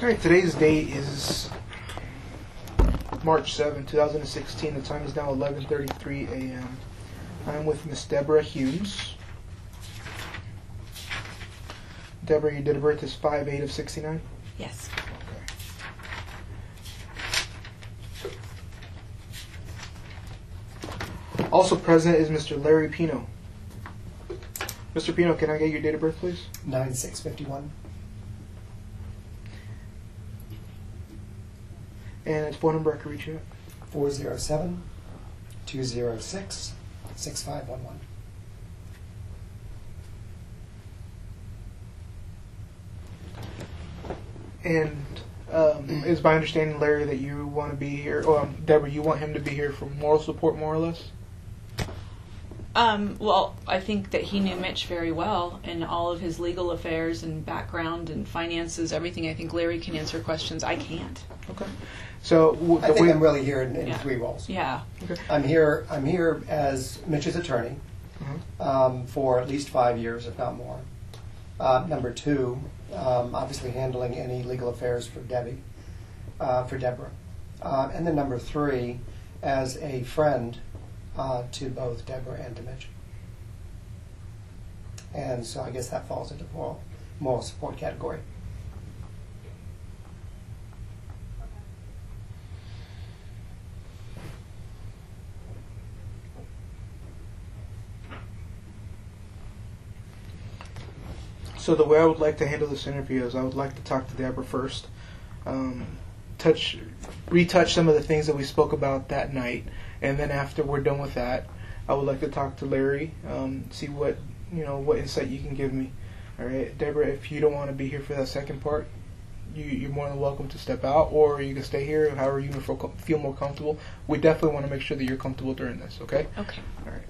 Alright, today's date is March 7, 2016. The time is now 11:33 a.m. I'm with Miss Deborah Humes. Deborah, your date of birth is 5/8 of 69? Yes. Okay. Also present is Mr. Larry Pino. Mr. Pino, can I get your date of birth, please? 9/6/51. And its phone number I can reach you at? 407-206-6511. And is my understanding, Larry, that you want to be here, Deborah, you want him to be here for moral support, more or less? Well, I think that he knew Mitch very well in all of his legal affairs and background and finances, everything. I think Larry can answer questions. I can't. Okay. So I think I'm really here in three roles. Yeah. Okay. I'm here as Mitch's attorney for at least 5 years, if not more. Number two, obviously handling any legal affairs for Debbie, for Deborah. And then number three, as a friend to both Deborah and to Mitch. And so I guess that falls into moral support category. So the way I would like to handle this interview is I would like to talk to Deborah first, retouch some of the things that we spoke about that night, and then after we're done with that, I would like to talk to Larry, see what insight you can give me. All right, Deborah, if you don't want to be here for that second part, you're more than welcome to step out, or you can stay here, however you feel more comfortable. We definitely want to make sure that you're comfortable during this. Okay? Okay. All right.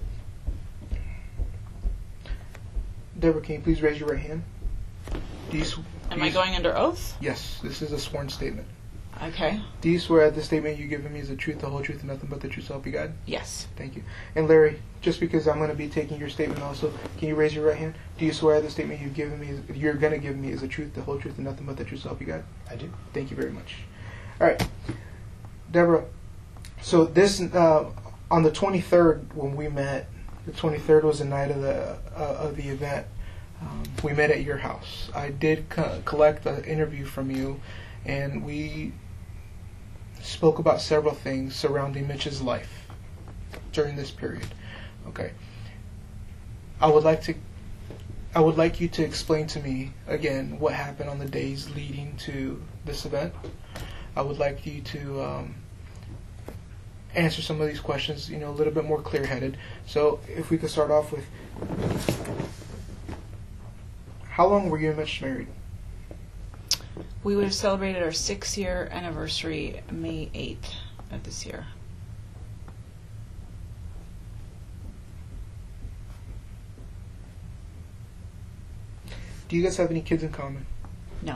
Deborah, can you please raise your right hand? Am I going under oath? Yes, this is a sworn statement. Okay. Do you swear that the statement you give me is the truth, the whole truth, and nothing but the truth, so help you God? Yes. Thank you. And Larry, just because I'm going to be taking your statement also, can you raise your right hand? Do you swear the statement you're going to give me is the truth, the whole truth, and nothing but the truth, so help you God? I do. Thank you very much. All right. Deborah, so this, on the 23rd when we met, the 23rd was the night of the event. We met at your house. I did collect an interview from you, and we spoke about several things surrounding Mitch's life during this period. Okay. I would like you to explain to me again what happened on the days leading to this event. I would like you to answer some of these questions, a little bit more clear-headed. So if we could start off with, how long were you and Mitch married? We would have celebrated our 6-year anniversary May 8th of this year. Do you guys have any kids in common? No.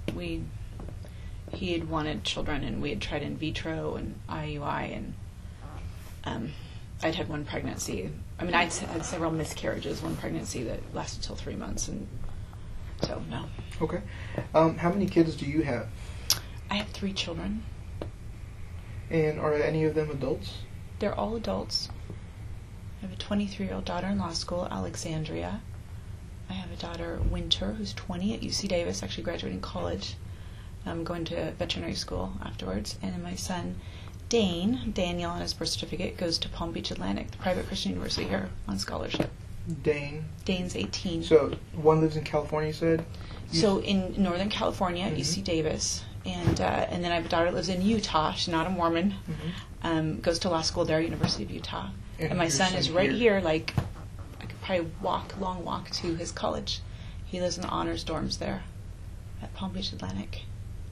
He had wanted children, and we had tried in vitro and IUI, and I'd had one pregnancy. I mean, I'd had several miscarriages, one pregnancy that lasted till 3 months, and so, no. Okay. How many kids do you have? I have 3 children. And are any of them adults? They're all adults. I have a 23-year-old daughter in law school, Alexandria. I have a daughter, Winter, who's 20 at UC Davis, actually graduating college. I'm going to veterinary school afterwards. And then my son, Daniel, on his birth certificate, goes to Palm Beach Atlantic, the private Christian university here, on scholarship. Dane's 18. So one lives in California, you said? So in Northern California at UC Davis. And then I have a daughter that lives in Utah. She's not a Mormon. Goes to law school there, University of Utah. And my son is right here, like, I could probably long walk to his college. He lives in the honors dorms there at Palm Beach Atlantic.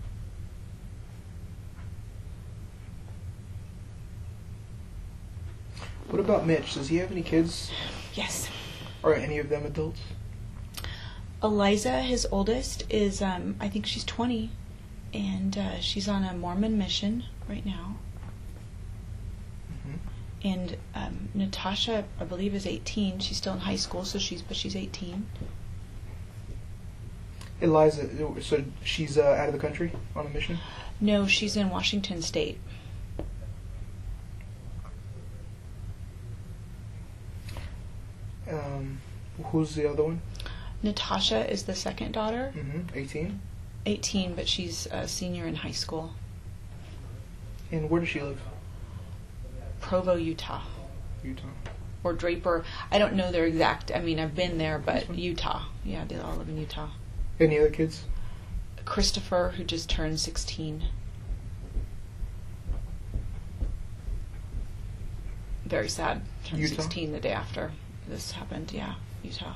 What about Mitch? Does he have any kids? Yes. Are any of them adults? Eliza, his oldest, is, I think she's 20, and she's on a Mormon mission right now. And Natasha, I believe, is 18. She's still in high school, but she's 18. Eliza, so she's out of the country on a mission? No, she's in Washington State. Who's the other one? Natasha is the second daughter. 18. 18, but she's a senior in high school. And where does she live? Provo, Utah. Utah. Or Draper. I don't know their exact, I mean, I've been there, but Utah. Yeah, they all live in Utah. Any other kids? Christopher, who just turned 16. Very sad. Turned Utah? 16 the day after this happened. Yeah, Utah.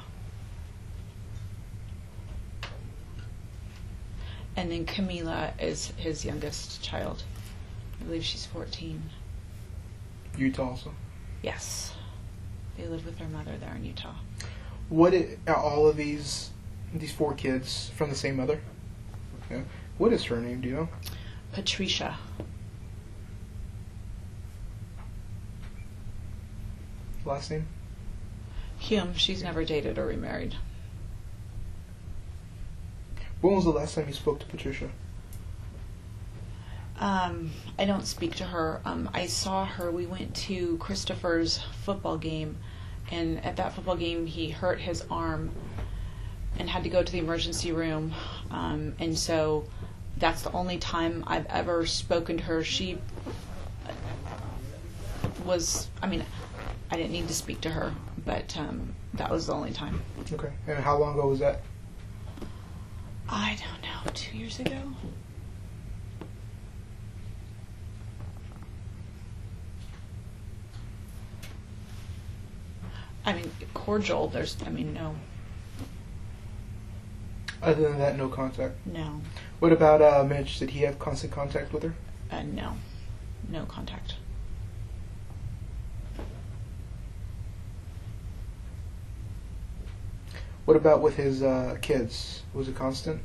And then Camila is his youngest child. I believe she's 14. Utah also. Yes. They live with their mother there in Utah. Are all of these 4 kids from the same mother? Yeah. What is her name, do you know? Patricia. Last name? Hume. She's never dated or remarried. When was the last time you spoke to Patricia? I don't speak to her. I saw her. We went to Christopher's football game, and at that football game he hurt his arm and had to go to the emergency room. And so that's the only time I've ever spoken to her. She was, I mean, I didn't need to speak to her, but that was the only time. Okay. And how long ago was that? I don't know, 2 years ago? I mean, cordial, no. Other than that, no contact? No. What about Mitch? Did he have constant contact with her? No. No contact. What about with his kids? Was it constant?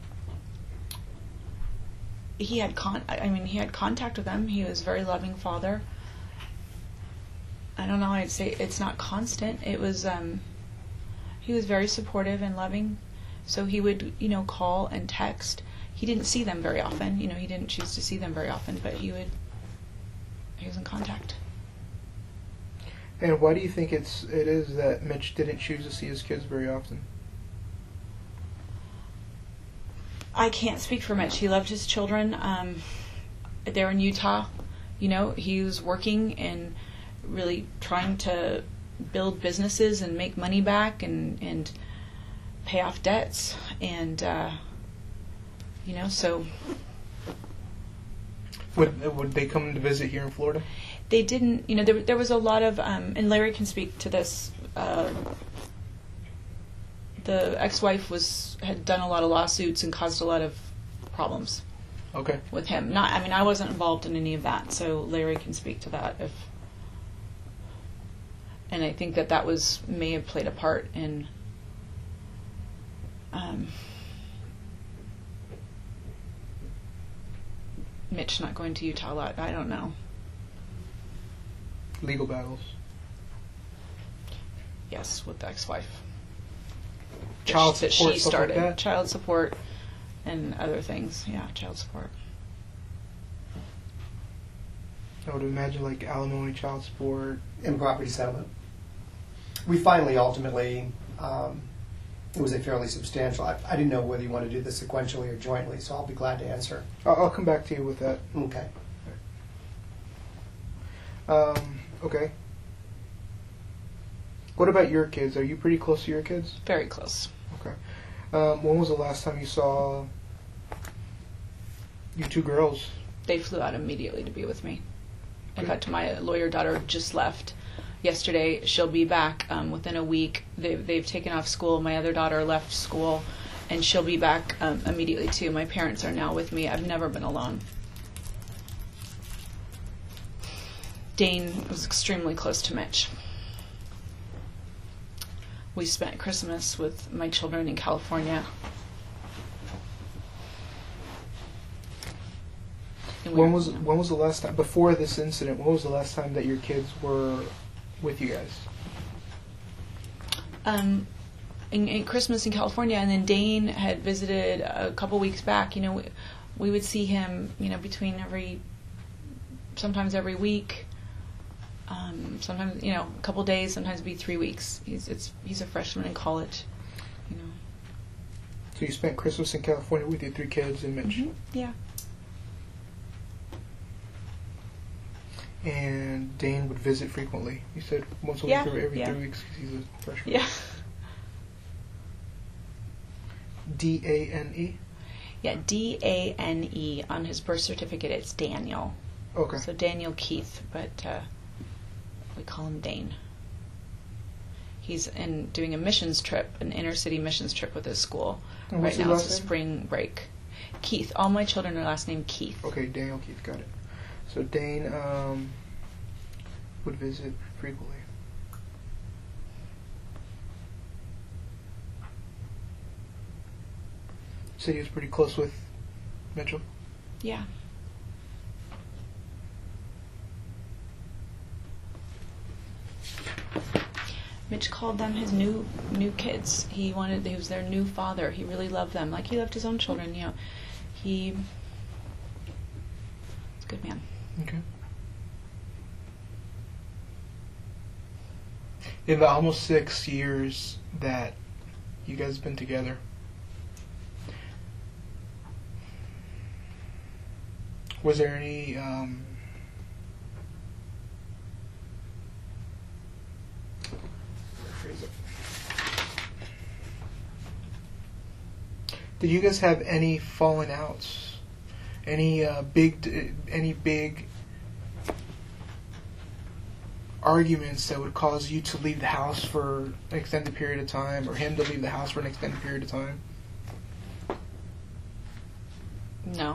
He had contact with them. He was a very loving father. I don't know, I'd say it's not constant. It was, he was very supportive and loving. So he would, call and text. He didn't see them very often. He didn't choose to see them very often, but he was in contact. And why do you think it is that Mitch didn't choose to see his kids very often? I can't speak for Mitch. He loved his children. They're in Utah. He was working and really trying to build businesses and make money back and pay off debts. And, so... Would they come to visit here in Florida? They didn't, there was a lot of, and Larry can speak to this, the ex-wife had done a lot of lawsuits and caused a lot of problems. Okay. With him. I wasn't involved in any of that, so Larry can speak to that and I think that may have played a part in, Mitch not going to Utah a lot. I don't know. Legal battles. Yes, with the ex-wife. Child that support, she stuff started. like that? Child support and other things. Yeah, child support. I would imagine like alimony, child support. And property settlement. We finally, ultimately, it was a fairly substantial, I didn't know whether you want to do this sequentially or jointly, so I'll be glad to answer. I'll come back to you with that. Okay. Okay. What about your kids? Are you pretty close to your kids? Very close. Okay. When was the last time you saw you 2 girls? They flew out immediately to be with me. In fact, my lawyer daughter just left yesterday. She'll be back within a week. They've taken off school. My other daughter left school, and she'll be back immediately too. My parents are now with me. I've never been alone. Dane was extremely close to Mitch. We spent Christmas with my children in California. When was the last time, before this incident, when was the last time that your kids were with you guys? in Christmas in California, and then Dane had visited a couple weeks back. You know, we would see him, you know, sometimes every week, sometimes, you know, a couple days, sometimes it'd be 3 weeks. He's a freshman in college, you know. So you spent Christmas in California with your 3 kids and Mitch. Mm-hmm. Yeah. And Dane would visit frequently. You said once a week or every 3 weeks because he's a freshman. Yeah. D-A-N-E? Yeah, D-A-N-E. On his birth certificate, it's Daniel. Okay. So Daniel Keith, but we call him Dane. He's doing a missions trip, an inner-city missions trip with his school. And right what's now his it's last a name? spring break. Keith. All my children are last name Keith. Okay, Daniel Keith, got it. So Dane would visit frequently. Said he was pretty close with Mitchell. Yeah. Mitch called them his new kids. He was their new father. He really loved them, like he loved his own children. You know, he's a good man. Okay. In the almost 6 years that you guys have been together, was there any did you guys have any falling outs? Any big arguments that would cause you to leave the house for an extended period of time, or him to leave the house for an extended period of time? No.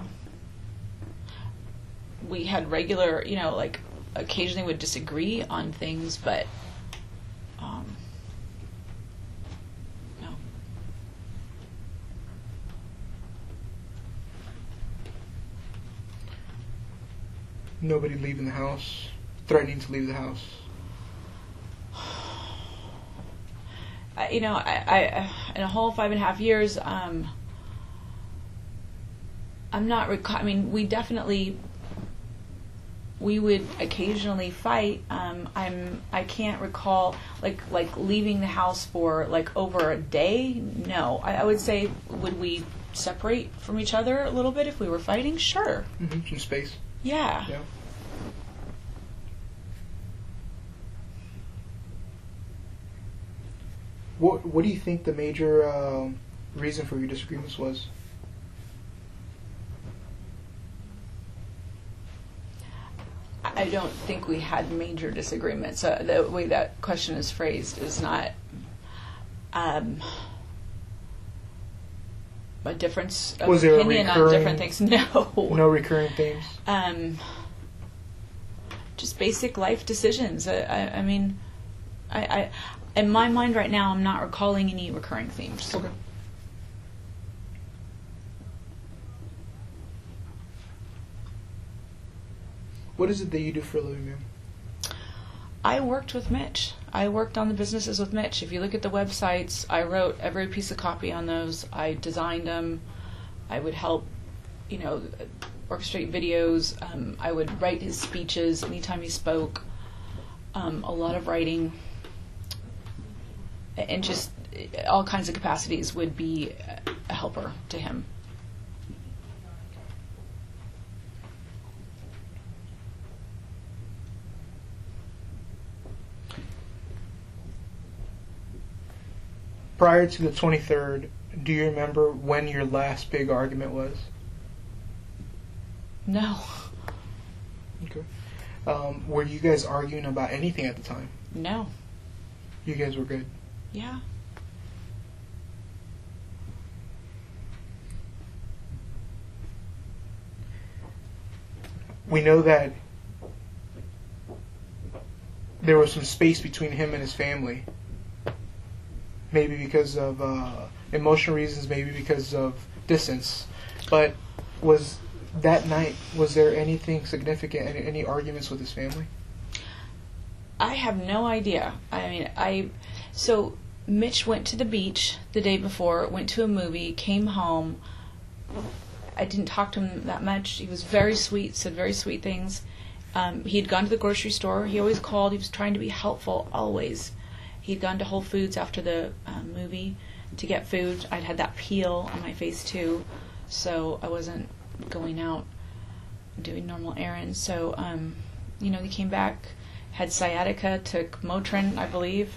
We had regular, you know, like occasionally would disagree on things, but no. Nobody leaving the house, threatening to leave the house. I in a whole 5.5 years, I'm not. We would occasionally fight. I can't recall like leaving the house for like over a day. No, I would say, would we separate from each other a little bit if we were fighting? Sure. Mm-hmm. Some space. Yeah. Yeah. What do you think the major reason for your disagreements was? I don't think we had major disagreements. The way that question is phrased is not a difference of Was there opinion on different things. No. No recurring themes? Just basic life decisions. I mean, in my mind right now, I'm not recalling any recurring themes. Okay. What is it that you do for a living, ma'am? I worked with Mitch. I worked on the businesses with Mitch. If you look at the websites, I wrote every piece of copy on those. I designed them. I would help, orchestrate videos. I would write his speeches anytime he spoke. A lot of writing. And just all kinds of capacities would be a helper to him. Prior to the 23rd, do you remember when your last big argument was? No. Okay. Were you guys arguing about anything at the time? No. You guys were good? Yeah. We know that there was some space between him and his family. Maybe because of emotional reasons, maybe because of distance. But was there anything significant, any arguments with his family? I have no idea. I mean, so Mitch went to the beach the day before, went to a movie, came home. I didn't talk to him that much. He was very sweet, said very sweet things. He had gone to the grocery store. He always called. He was trying to be helpful, always. He'd gone to Whole Foods after the movie to get food. I'd had that peel on my face, too, so I wasn't going out doing normal errands. So, he came back, had sciatica, took Motrin, I believe,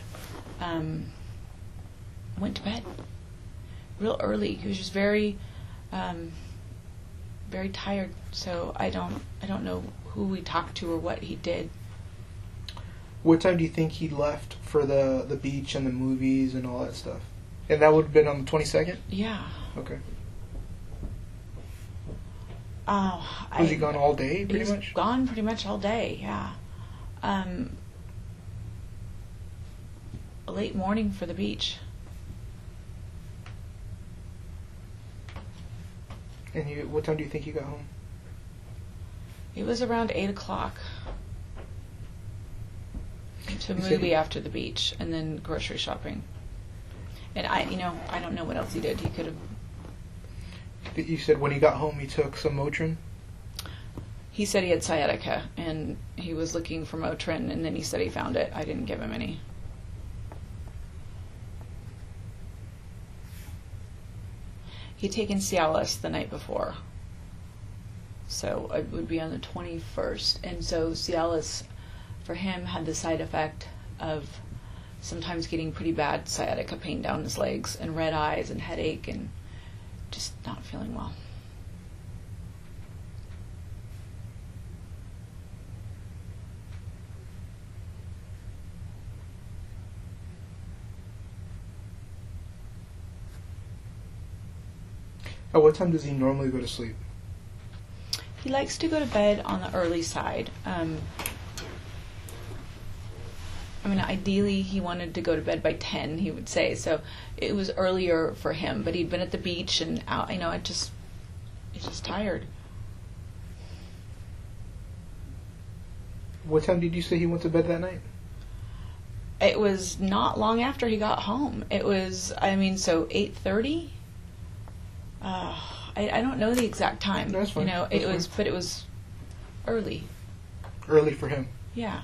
went to bed real early. He was just very, very tired. So I don't know who we talked to or what he did. What time do you think he left for the beach and the movies and all that stuff? And that would have been on the 22nd? Yeah. Okay. Oh, was he gone all day, pretty much? Gone pretty much all day, yeah. Late morning for the beach. And what time do you think he got home? It was around 8 o'clock. To a movie after the beach, and then grocery shopping. And I don't know what else he did. He could have. You said when he got home he took some Motrin? He said he had sciatica, and he was looking for Motrin, and then he said he found it. I didn't give him any. He'd taken Cialis the night before, so it would be on the 21st. And so Cialis, for him, had the side effect of sometimes getting pretty bad sciatica pain down his legs and red eyes and headache and just not feeling well. At what time does he normally go to sleep? He likes to go to bed on the early side. Ideally he wanted to go to bed by 10, he would say. So it was earlier for him, but he'd been at the beach and out, he's just tired. What time did you say he went to bed that night? It was not long after he got home. It was, so 8:30? I don't know the exact time. That's fine. But it was early. Early for him. Yeah.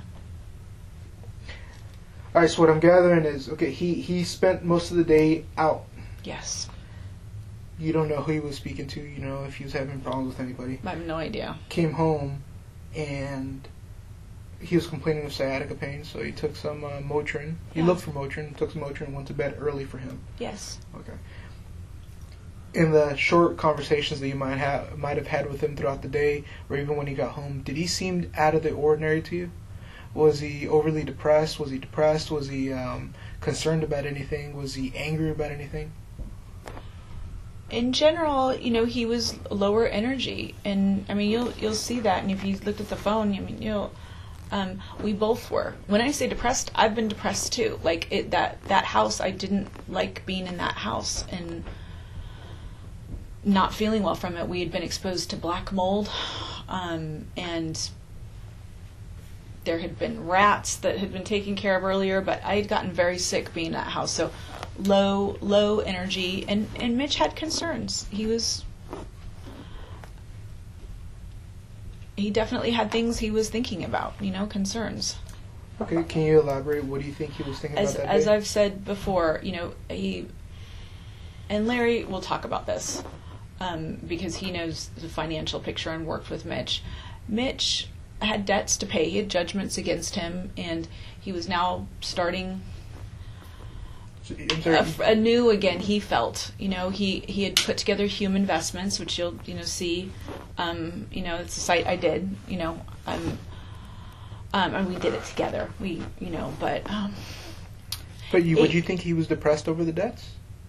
All right, so what I'm gathering is, okay, he spent most of the day out. Yes. You don't know who he was speaking to, if he was having problems with anybody. I have no idea. Came home, and he was complaining of sciatica pain, so he took some Motrin. He looked for Motrin, took some Motrin, and went to bed early for him. Yes. Okay. In the short conversations that you might have had with him throughout the day, or even when he got home, did he seem out of the ordinary to you? Was he overly depressed? Was he depressed? Was he concerned about anything? Was he angry about anything? In general, he was lower energy, and you'll see that. And if you looked at the phone, we both were. When I say depressed, I've been depressed too. Like that house, I didn't like being in that house and not feeling well from it. We had been exposed to black mold, and there had been rats that had been taken care of earlier, but I had gotten very sick being in that house. So low energy, and Mitch had concerns. He definitely had things he was thinking about, concerns. Okay, can you elaborate? What do you think he was thinking about that As day? I've said before, he, and Larry will talk about this, because he knows the financial picture and worked with Mitch. Mitch had debts to pay. He had judgments against him, and he was now starting anew again. He felt, he had put together Hume Investments, which you'll see. It's a site I did. And we did it together. But would you think he was depressed over the debts?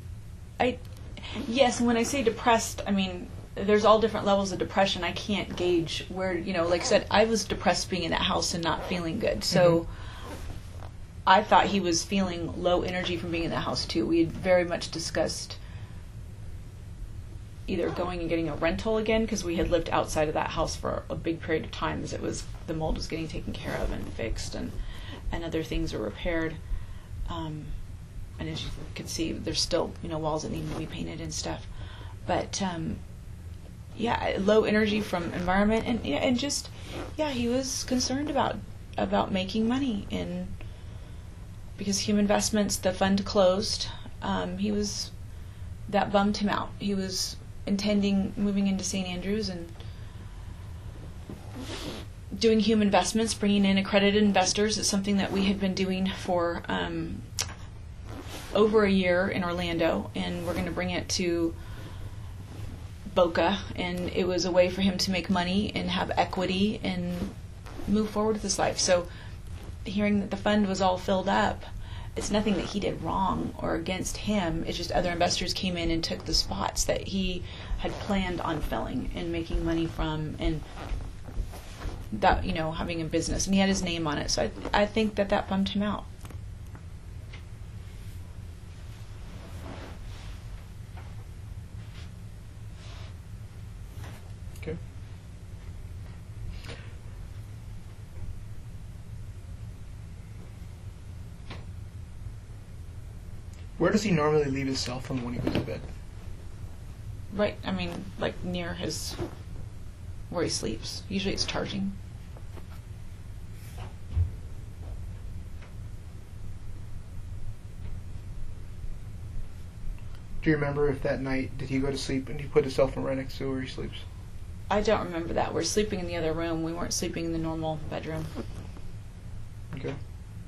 Yes, and when I say depressed, there's all different levels of depression. I can't gauge where, like I said, I was depressed being in that house and not feeling good. So I thought he was feeling low energy from being in the house too. We had very much discussed either going and getting a rental again, because we had lived outside of that house for a big period of time as the mold was getting taken care of and fixed, and other things were repaired. and as you can see, there's still, walls that need to be painted and stuff. But low energy from environment, and just he was concerned about making money, and because Hume Investments, the fund closed, that bummed him out. He was intending moving into St. Andrews and doing Hume Investments, bringing in accredited investors. It's something that we had been doing for over a year in Orlando, and we're going to bring it to Boca, and it was a way for him to make money and have equity and move forward with his life. So hearing that the fund was all filled up, it's nothing that he did wrong or against him. It's just other investors came in and took the spots that he had planned on filling and making money from, and that, having a business. And he had his name on it. So I think that bummed him out. Okay. Where does he normally leave his cell phone when he goes to bed? Right, like near where he sleeps. Usually it's charging. Do you remember if that night did he go to sleep and he put his cell phone right next to where he sleeps? I don't remember that. We're sleeping in the other room. We weren't sleeping in the normal bedroom. Okay.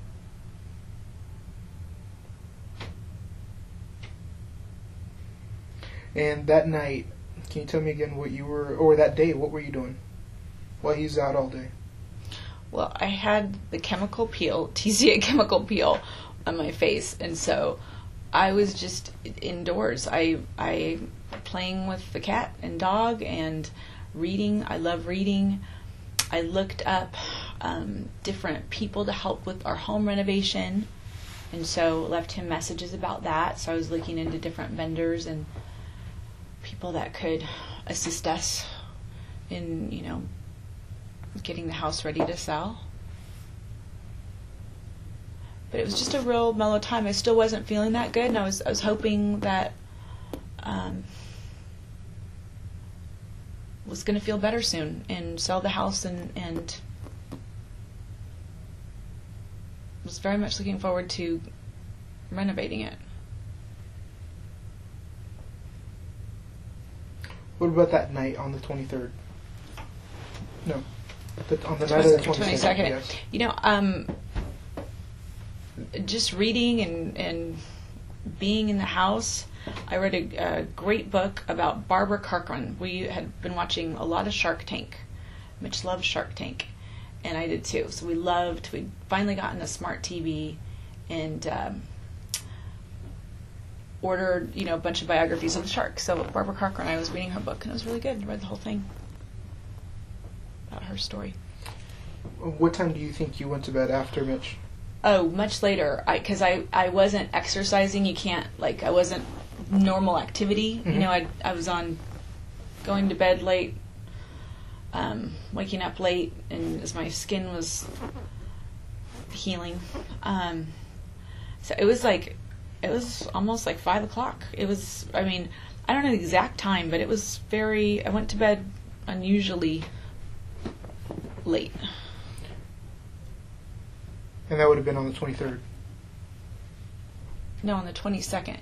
And that night, can you tell me again what you were, or that day, what were you doing while he was out all day? Well, I had the chemical peel, TCA chemical peel, on my face, and so I was just indoors. I playing with the cat and dog and reading. I love reading. I looked up different people to help with our home renovation, and so left him messages about that. So I was looking into different vendors and people that could assist us in, getting the house ready to sell. But it was just a real mellow time. I still wasn't feeling that good, and I was hoping that was going to feel better soon and sell the house, and was very much looking forward to renovating it. What about that night on the 23rd? No. On the night of the 22nd. Yes. Just reading and being in the house, I read a great book about Barbara Corcoran. We had been watching a lot of Shark Tank. Mitch loves Shark Tank, and I did too. So we'd finally gotten a smart TV and ordered, a bunch of biographies of the sharks. So Barbara Corcoran, I was reading her book, and it was really good. I read the whole thing about her story. What time do you think you went to bed after Mitch? Oh, much later, because I wasn't exercising. You can't, I wasn't normal activity. Mm-hmm. I was on going to bed late, waking up late, and as my skin was healing. So it was almost like 5 o'clock. It was, I don't know the exact time, but it was I went to bed unusually late. And that would have been on the 23rd? No, on the 22nd.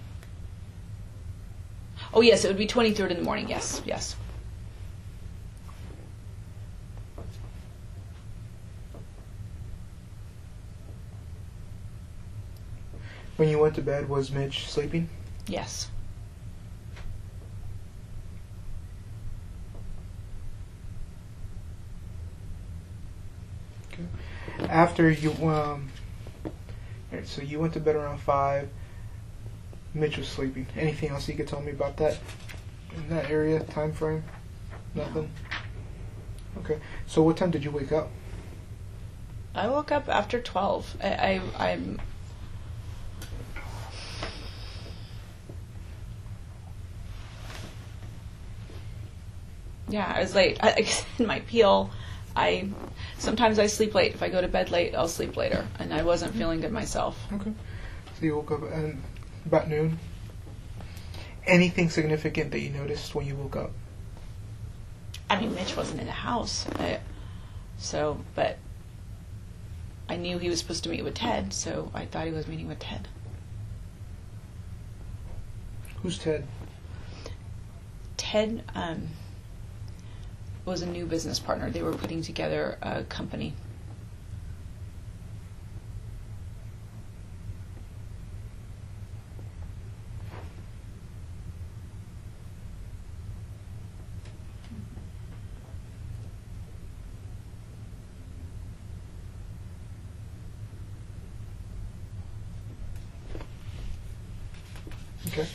Oh, yes, it would be 23rd in the morning, yes. When you went to bed, was Mitch sleeping? Yes. Okay. After you, so you went to bed around 5. Mitch was sleeping. Anything else you could tell me about that in that area, time frame? Nothing? No. Okay. So what time did you wake up? I woke up after 12. I'm yeah, I was late. In my peel, sometimes I sleep late. If I go to bed late, I'll sleep later, and I wasn't feeling good myself. Okay. So you woke up, and About noon. Anything significant that you noticed when you woke up? I mean, Mitch wasn't in the house, but I knew he was supposed to meet with Ted, so I thought he was meeting with Ted. Who's Ted? Ted was a new business partner. They were putting together a company. Okay.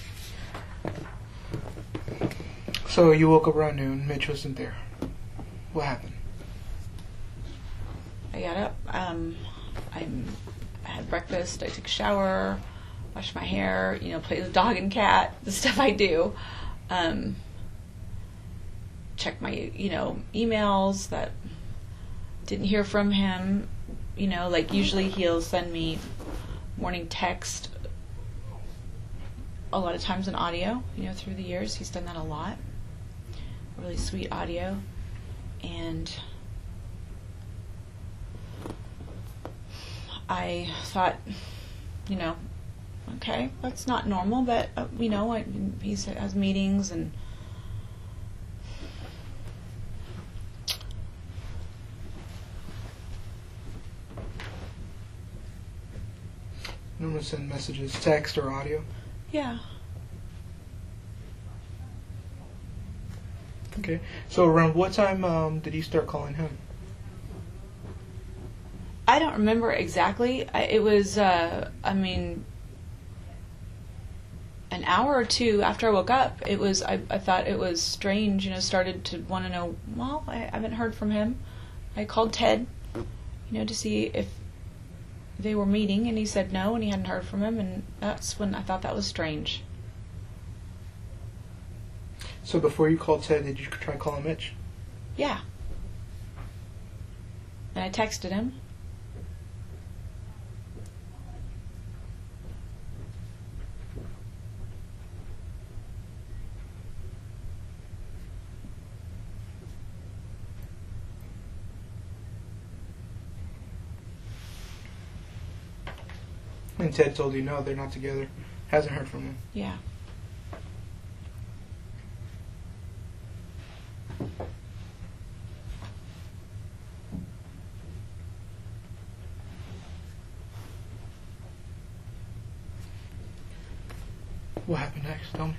So you woke up around noon. Mitch wasn't there. What happened? I got up. I had breakfast. I took a shower, washed my hair. Played with the dog and cat. The stuff I do. Checked my emails that didn't hear from him. Like usually he'll send me morning text. A lot of times in audio. Through the years he's done that a lot. Really sweet audio. And I thought, okay, that's not normal, but, he has meetings and Normally send messages, text or audio? yeah. Okay. So around what time did you start calling him? I don't remember exactly. It was, an hour or two after I woke up. It was. I thought it was strange. Started to want to know. Well, I haven't heard from him. I called Ted, to see if they were meeting, and he said no, and he hadn't heard from him, and that's when I thought that was strange. So before you called Ted, did you try calling Mitch? Yeah. And I texted him. And Ted told you no, they're not together. Hasn't heard from him. Yeah. What happened next? Tell me.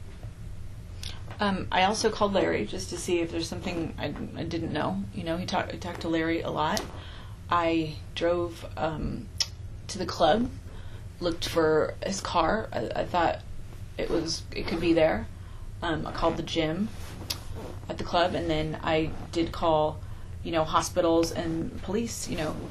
I also called Larry just to see if there's something I didn't know. I talked to Larry a lot. I drove to the club, looked for his car. I thought it could be there. I called the gym at the club, and then I did call, hospitals and police,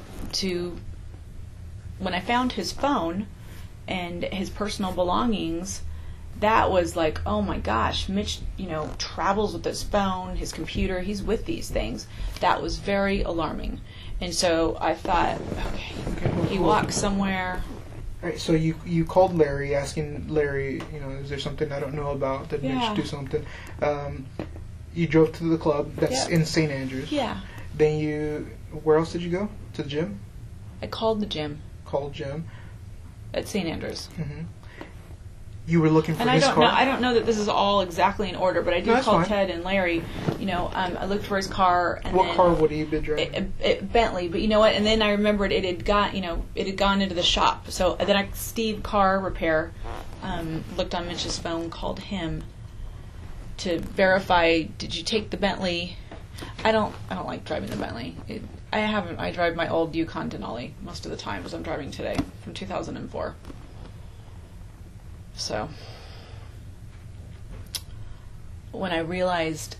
when I found his phone and his personal belongings. That was like, oh my gosh, Mitch, travels with his phone, his computer, he's with these things. That was very alarming. And so I thought, okay, he walked somewhere. All right, so you called Larry, asking Larry, is there something I don't know about? Did Mitch do something? You drove to the club that's in St. Andrews. Yeah. Then where else did you go? To the gym? I called the gym. Called gym. At St. Andrews. Mm-hmm. You were looking for and his car? I don't know that this is all exactly in order, but I did call Ted and Larry. I looked for his car. And what car would he have been driving? Bentley, but you know what? And then I remembered it had gone into the shop. So then Steve Car Repair looked on Mitch's phone, called him to verify. Did you take the Bentley? I don't like driving the Bentley. I drive my old Yukon Denali most of the time, as I'm driving today, from 2004. So when I realized,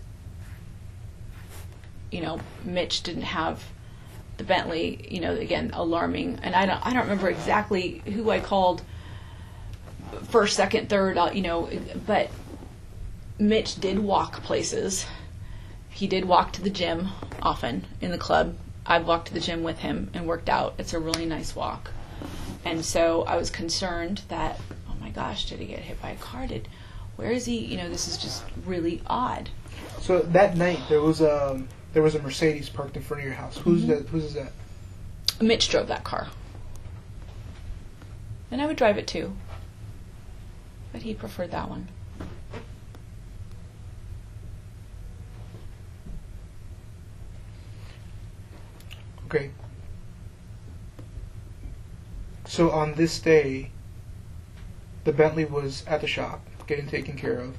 Mitch didn't have the Bentley, again, alarming. And I don't remember exactly who I called first, second, third, but Mitch did walk places. He did walk to the gym often in the club. I've walked to the gym with him and worked out. It's a really nice walk. And so I was concerned that, oh my gosh, did he get hit by a car? Where is he? You know, this is just really odd. So that night there was a Mercedes parked in front of your house. Who's that? Whose is that? Mitch drove that car. And I would drive it too. But he preferred that one. Okay. So on this day, the Bentley was at the shop getting taken care of.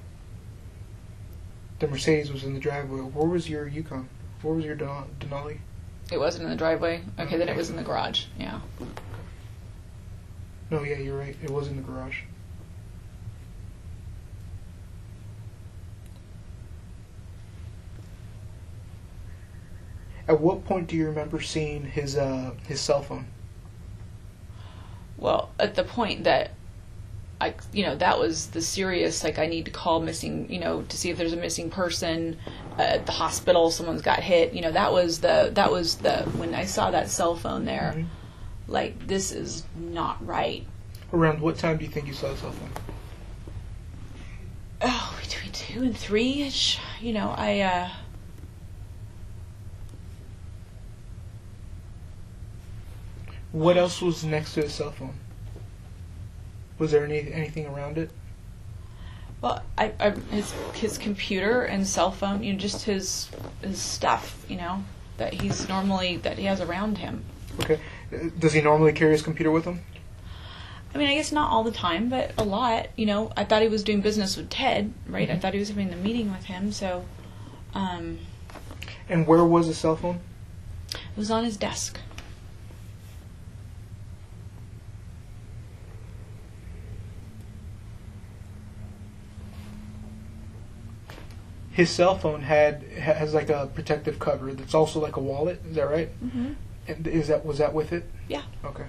The Mercedes was in the driveway. Where was your Yukon? Where was your Denali? It wasn't in the driveway? Okay, then it was in the garage. Yeah. No, yeah, you're right. It was in the garage. At what point do you remember seeing his cell phone? Well, at the point that that was the serious, I need to call missing, to see if there's a missing person at the hospital, someone's got hit, that was the, when I saw that cell phone there, this is not right. Around what time do you think you saw the cell phone? Oh, between 2 and 3-ish, What else was next to his cell phone? Was there anything around it? Well, his computer and cell phone, just his stuff, that he has around him. Okay. Does he normally carry his computer with him? I mean, I guess not all the time, but a lot. I thought he was doing business with Ted, right? I thought he was having the meeting with him, so. And where was the cell phone? It was on his desk. His cell phone has like a protective cover that's also like a wallet. Is that right? Mm-hmm. And was that with it? Yeah. Okay.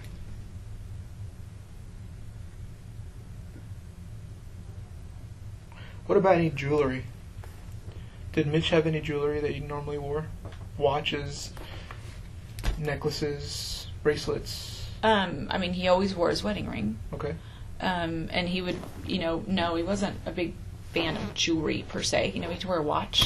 What about any jewelry? Did Mitch have any jewelry that he normally wore? Watches, necklaces, bracelets? I mean, he always wore his wedding ring. Okay. And he would, no, he wasn't a big fan of jewelry per se. He'd wear a watch.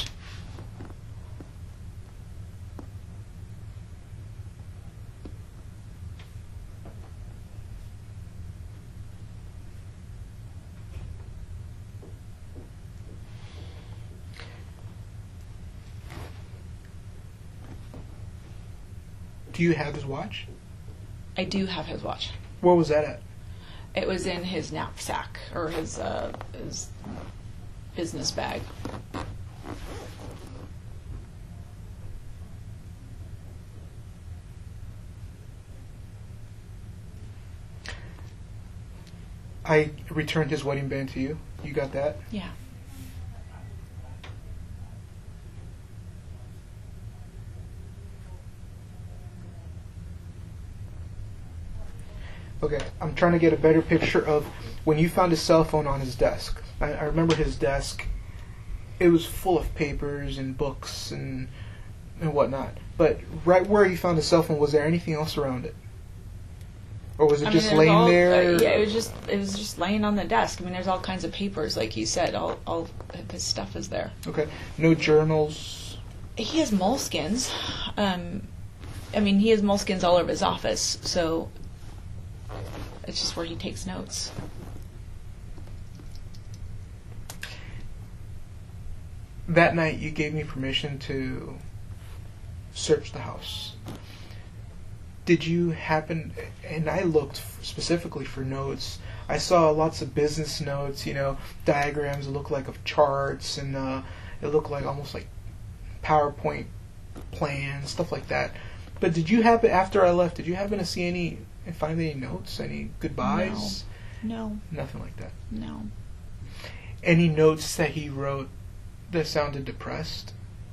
Do you have his watch? I do have his watch. Where was that at? It was in his knapsack, or his business bag. I returned his wedding band to you. You got that? Yeah. Okay, I'm trying to get a better picture of when you found his cell phone on his desk. I remember his desk. It was full of papers and books and whatnot. But right where you found his cell phone, was there anything else around it? Or was it just laying there? Yeah, it was just laying on the desk. I mean, there's all kinds of papers, like you said. All of his stuff is there. Okay. No journals? He has moleskins. He has moleskins all over his office, so it's just where he takes notes. That night you gave me permission to search the house. Did you happen, and I looked specifically for notes, I saw lots of business notes, diagrams that looked like of charts, and it looked like almost like PowerPoint plans, stuff like that. But did you happen, after I left, did you happen to see find any notes, any goodbyes? No. Nothing like that? No. Any notes that he wrote that sounded depressed?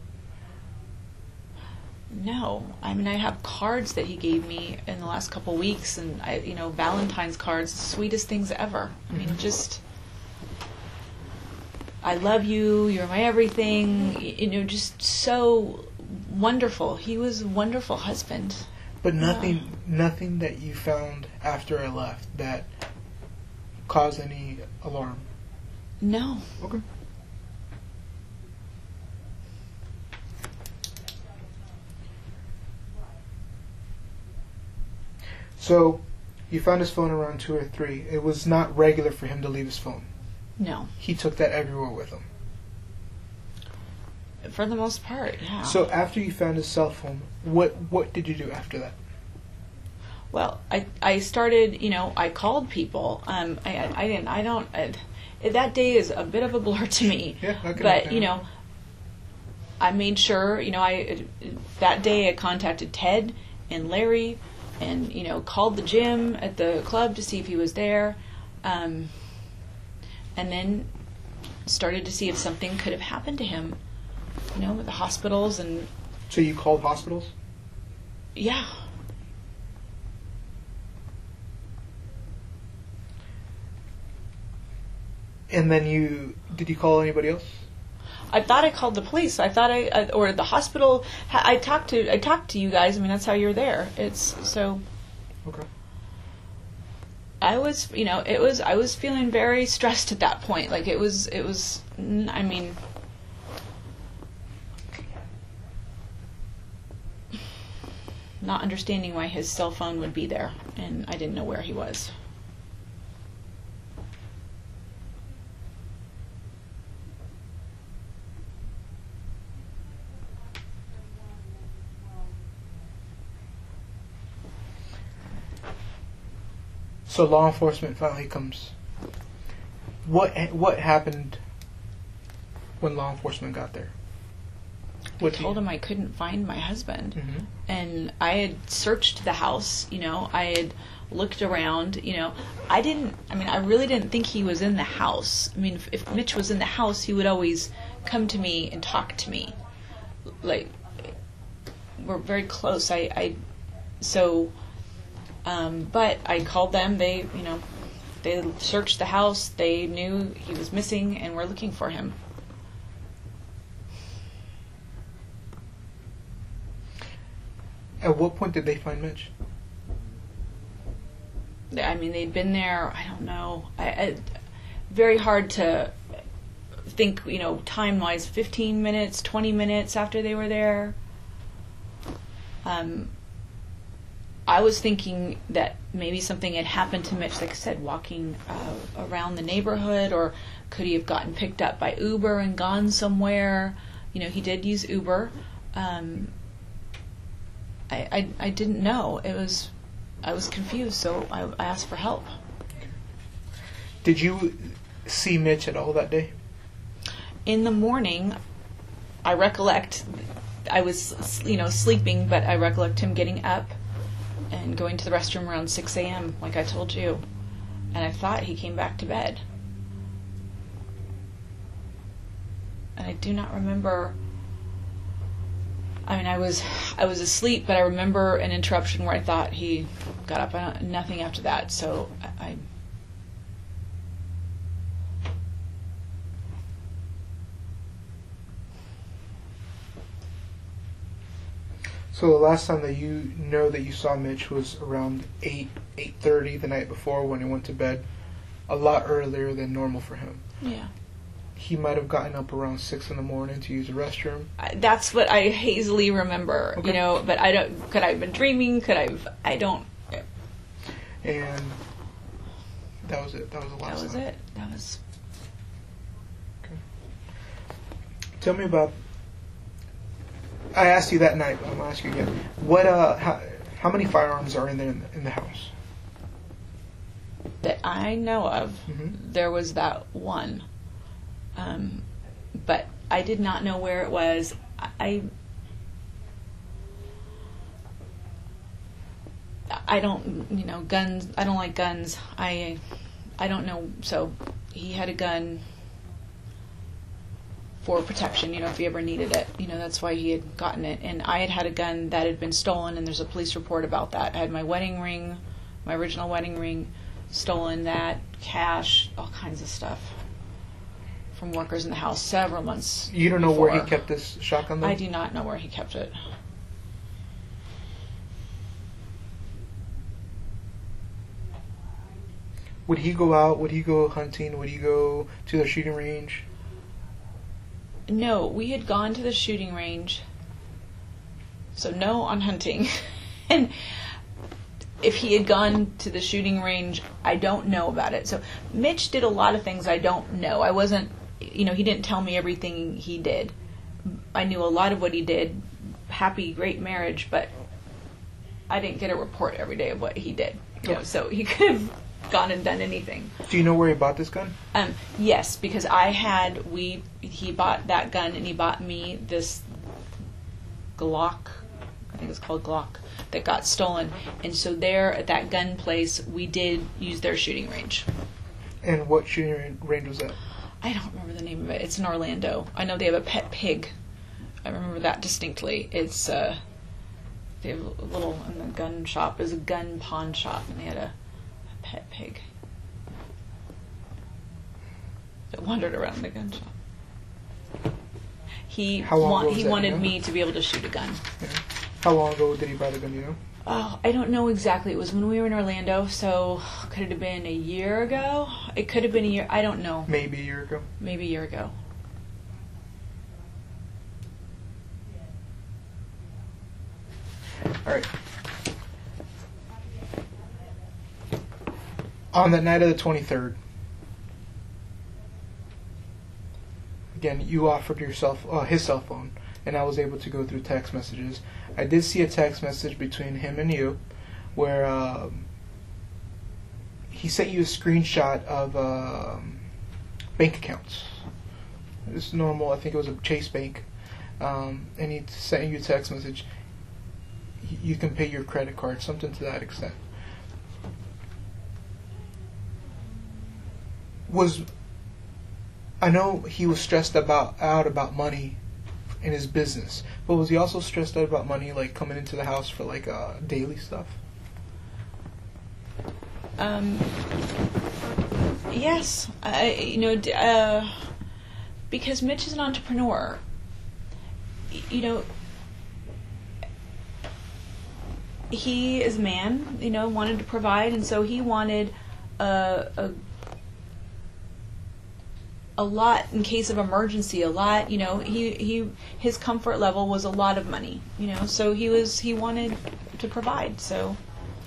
No. I mean, I have cards that he gave me in the last couple weeks, and Valentine's cards, the sweetest things ever. I mean, just, I love you, you're my everything, just so wonderful. He was a wonderful husband. But nothing that you found after I left that cause any alarm? No. Okay. So, you found his phone around 2 or 3. It was not regular for him to leave his phone. No. He took that everywhere with him. For the most part, yeah. So after you found his cell phone, what did you do after that? Well, I started, I called people. That day is a bit of a blur to me. Yeah, I can but, understand. I made sure, that day I contacted Ted and Larry and, called the gym at the club to see if he was there. And then started to see if something could have happened to him, with the hospitals and... So you called hospitals? Yeah. And then did you call anybody else? I thought I called the police. I thought or the hospital. I talked to you guys. I mean, that's how you're there. It's so. Okay. I was, I was feeling very stressed at that point. Like it was, I mean, not understanding why his cell phone would be there, and I didn't know where he was. So law enforcement finally comes. What happened when law enforcement got there? I told him I couldn't find my husband. Mm-hmm. And I had searched the house, I had looked around, I really didn't think he was in the house. I mean, if Mitch was in the house, he would always come to me and talk to me. Like, we're very close. But I called them. They searched the house. They knew he was missing and were looking for him. At what point did they find Mitch? I mean, they'd been there, I don't know. Very hard to think, time-wise, 15 minutes, 20 minutes after they were there. I was thinking that maybe something had happened to Mitch, like I said, walking around the neighborhood, or could he have gotten picked up by Uber and gone somewhere? He did use Uber. I didn't know. I was confused, so I asked for help. Did you see Mitch at all that day? In the morning, I recollect, I was, sleeping, but I recollect him getting up and going to the restroom around 6 a.m., like I told you. And I thought he came back to bed. And I do not remember... I mean, I was asleep, but I remember an interruption where I thought he got up. Nothing after that, so I... So the last time that you saw Mitch was around 8:30 the night before when he went to bed, a lot earlier than normal for him. Yeah. He might have gotten up around 6 in the morning to use the restroom. That's what I hazily remember, Okay. But I don't. Could I have been dreaming? I don't. And that was it. That was the last time. That was it. That was. Okay. Tell me about. I asked you that night, but I'm gonna ask you again. What? How many firearms are in there in the house? That I know of, Mm-hmm. there was that one. But I did not know where it was. I don't, guns. I don't like guns. I don't know. So he had a gun for protection, if he ever needed it. That's why he had gotten it. And I had a gun that had been stolen, and there's a police report about that. I had my wedding ring, my original wedding ring, stolen, that, cash, all kinds of stuff from workers in the house several months. You don't know where he before. kept this shotgun, though? I do not know where he kept it. Would he go out? Would he go hunting? Would he go to the shooting range? No, we had gone to the shooting range. So no on hunting. And if he had gone to the shooting range, I don't know about it. So Mitch did a lot of things I don't know. I wasn't, he didn't tell me everything he did. I knew a lot of what he did. Happy, great marriage, but I didn't get a report every day of what he did. So he could have gone and done anything. Do you know where he bought this gun? Yes, because he bought that gun and he bought me this Glock, I think it's called Glock, that got stolen. And so there at that gun place, we did use their shooting range. And what shooting range was that? I don't remember the name of it. It's in Orlando. I know they have a pet pig. I remember that distinctly. It's they have a little in the gun shop. It was a gun pawn shop, and they had a pet pig that wandered around the gun shop. He wanted me to be able to shoot a gun. Yeah. How long ago did he buy the gun? Oh, I don't know exactly. It was when we were in Orlando, so could it have been a year ago? It could have been a year. I don't know. Maybe a year ago. Maybe a year ago. All right. On the night of the 23rd, again, you offered his cell phone, and I was able to go through text messages. I did see a text message between him and you where he sent you a screenshot of bank accounts. It's normal. I think it was a Chase Bank. And he sent you a text message. You can pay your credit card, something to that extent. I know he was stressed out about money in his business, but was he also stressed out about money, like coming into the house for like daily stuff? Yes, because Mitch is an entrepreneur. He is a man, wanted to provide, and so he wanted a lot in case of emergency. A lot, his comfort level was a lot of money, so he wanted to provide. So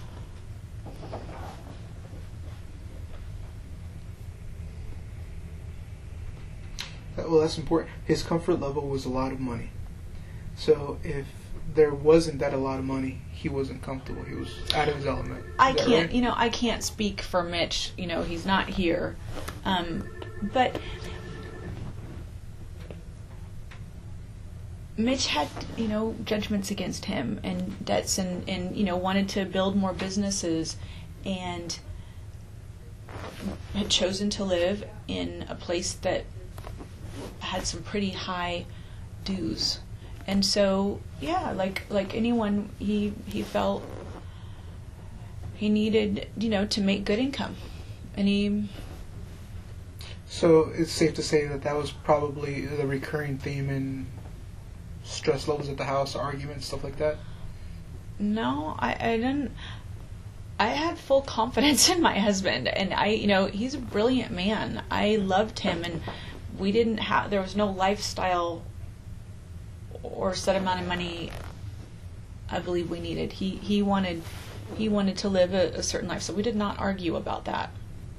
well, that's important. His comfort level was a lot of money. So if there wasn't that a lot of money, he wasn't comfortable. He was out of his element. I can't speak for Mitch. He's not here. But Mitch had, judgments against him and debts and wanted to build more businesses and had chosen to live in a place that had some pretty high dues. And so, yeah, like anyone, he felt he needed, to make good income. And So it's safe to say that was probably the recurring theme in stress levels at the house, arguments, stuff like that? No, I didn't. I had full confidence in my husband, and he's a brilliant man. I loved him, and there was no lifestyle or set amount of money I believe we needed. He wanted to live a certain life, so we did not argue about that.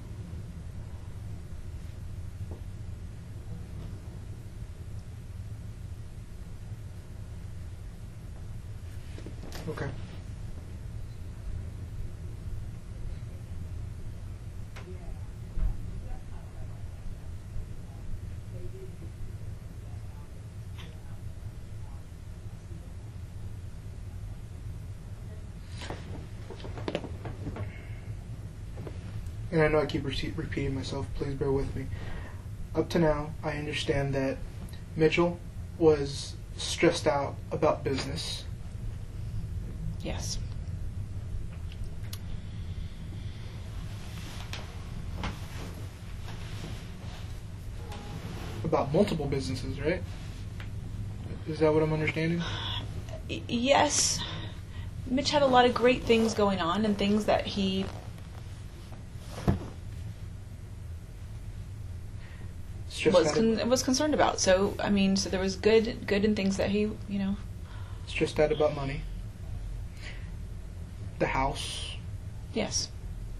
Okay. And I know I keep repeating myself, please bear with me. Up to now, I understand that Mitchell was stressed out about business. Yes. About multiple businesses, right? Is that what I'm understanding? Yes. Mitch had a lot of great things going on and things that he Stressed out was concerned about. So I mean, so there was good in things that he, stressed out about money. The house. yes.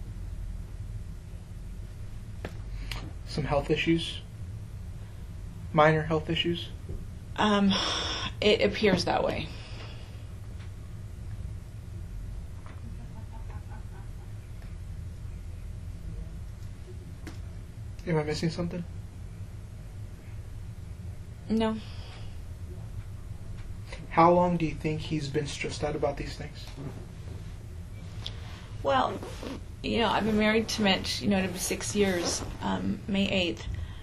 Some health issues. Minor health issues. It appears that way. Am I missing something? No. How long do you think he's been stressed out about these things? Well, I've been married to Mitch, it'll be 6 years, May 8th.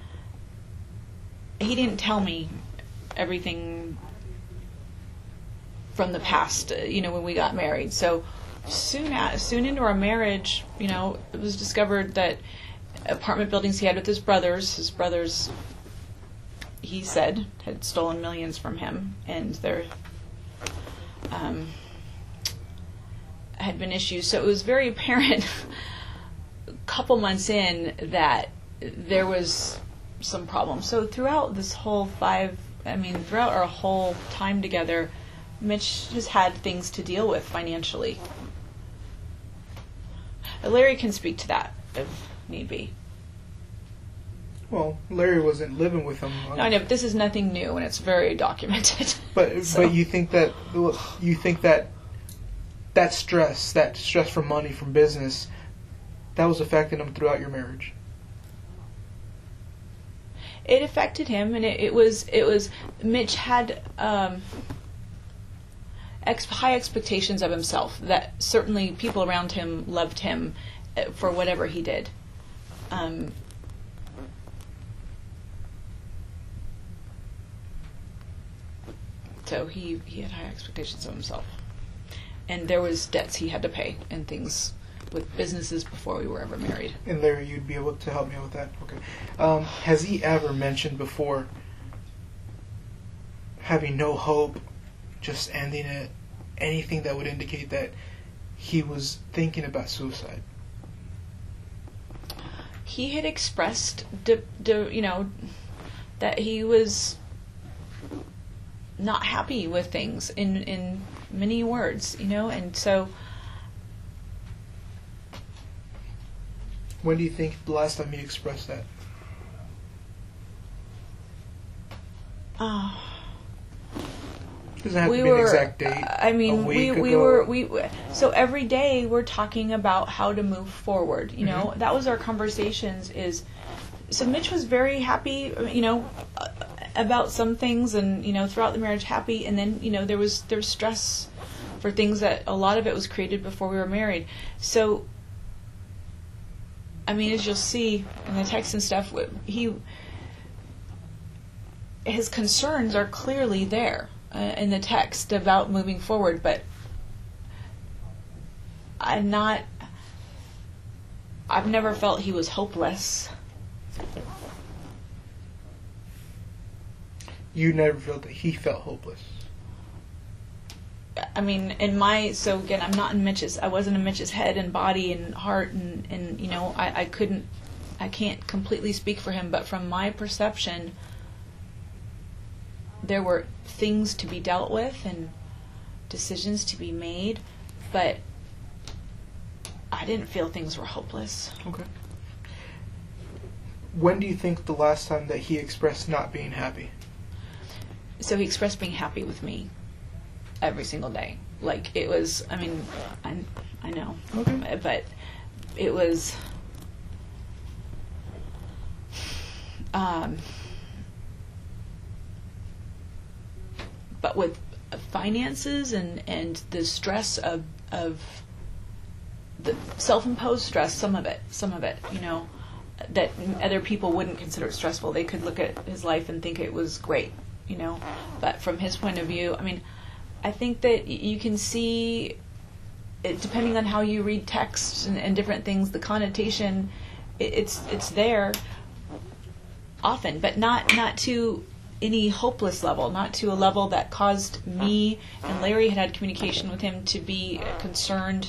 He didn't tell me everything from the past, when we got married. So soon into our marriage, it was discovered that apartment buildings he had with his brothers, he said, had stolen millions from him, and there had been issues. So it was very apparent a couple months in that there was some problems. So throughout this whole throughout our whole time together, Mitch has had things to deal with financially. Larry can speak to that if need be. Well, Larry wasn't living with him. No, I know, but this is nothing new, and it's very documented. But you think that that stress from money, from business, that was affecting him throughout your marriage. It affected him, and it was Mitch had high expectations of himself. That certainly people around him loved him for whatever he did. So he had high expectations of himself, and there was debts he had to pay and things with businesses before we were ever married. And Larry, you'd be able to help me with that. Okay. Has he ever mentioned before having no hope, just ending it, anything that would indicate that he was thinking about suicide? He had expressed, that he was not happy with things in many words, and so. When do you think the last time he expressed that? Doesn't have to be an exact date. I mean, so every day we're talking about how to move forward. Mm-hmm. That was our conversations. So Mitch was very happy, about some things, and throughout the marriage happy, and then there was stress for things that a lot of it was created before we were married. So I mean, as you'll see in the text and stuff, his concerns are clearly there in the text about moving forward, but I've never felt he was hopeless. You never felt that he felt hopeless? I mean, so again, I wasn't in Mitch's head and body and heart, and I can't completely speak for him, but from my perception, there were things to be dealt with and decisions to be made, but I didn't feel things were hopeless. Okay. When do you think the last time that he expressed not being happy? So he expressed being happy with me every single day. Like, it was, I mean, I know. Okay. But it was, but with finances and the stress of the self-imposed stress, some of it, that other people wouldn't consider it stressful. They could look at his life and think it was great, but from his point of view, I mean, I think that you can see, depending on how you read texts and different things, the connotation, it's there often, but not to any hopeless level, not to a level that caused me and Larry had communication with him to be concerned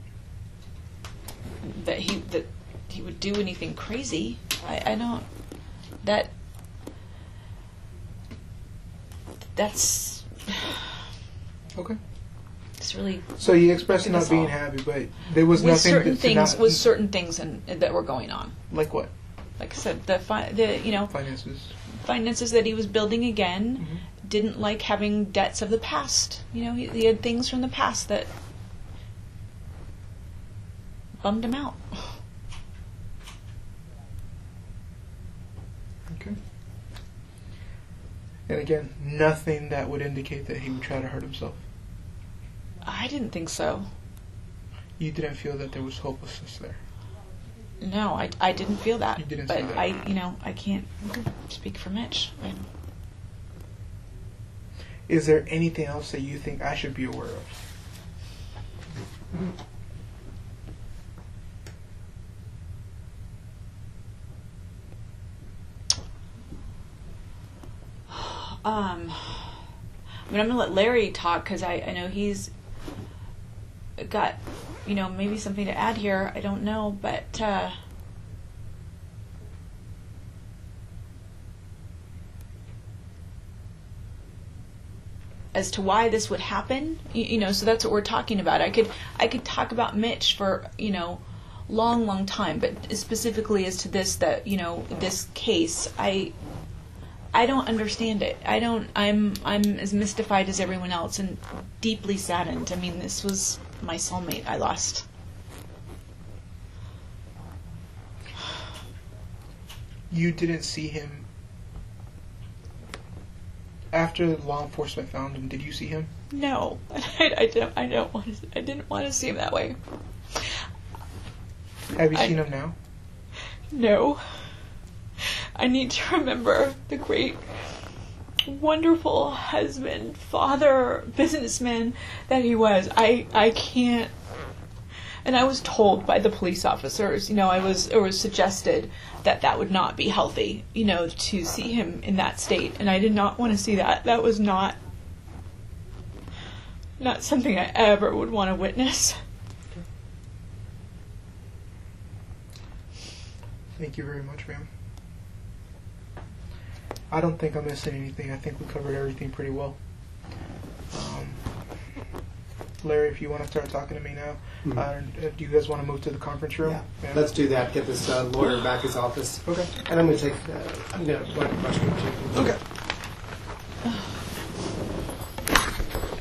that he would do anything crazy. I don't. that's Okay. it's really So you expressed Took not us being all. happy, but there was with nothing certain to things not, with certain things that were going on. like what? Like I said, the Finances. finances that he was building again. Mhm. Didn't like having debts of the past. He had things from the past that bummed him out. Okay. And again, nothing that would indicate that he would try to hurt himself. I didn't think so. You didn't feel that there was hopelessness there. No, I didn't feel that. You didn't but see that. I can't speak for Mitch. Is there anything else that you think I should be aware of? I'm going to let Larry talk because I know he's got, maybe something to add here. I don't know, but as to why this would happen, so that's what we're talking about. I could talk about Mitch for, long time, but specifically as to this, this case, I don't understand it. I'm as mystified as everyone else and deeply saddened. I mean, this was my soulmate I lost. You didn't see him after law enforcement found him. Did you see him? No, I didn't want to see him that way. Have you seen him now? No. I need to remember the great, wonderful husband, father, businessman that he was. I can't. And I was told by the police officers, it was suggested that would not be healthy, to see him in that state. And I did not want to see that. That was not something I ever would want to witness. Thank you very much, ma'am. I don't think I'm missing anything. I think we covered everything pretty well. Larry, if you want to start talking to me now, do you guys want to move to the conference room? Yeah. Let's do that. Get this lawyer back in his office. Okay. And I'm going to take one question or two. Okay.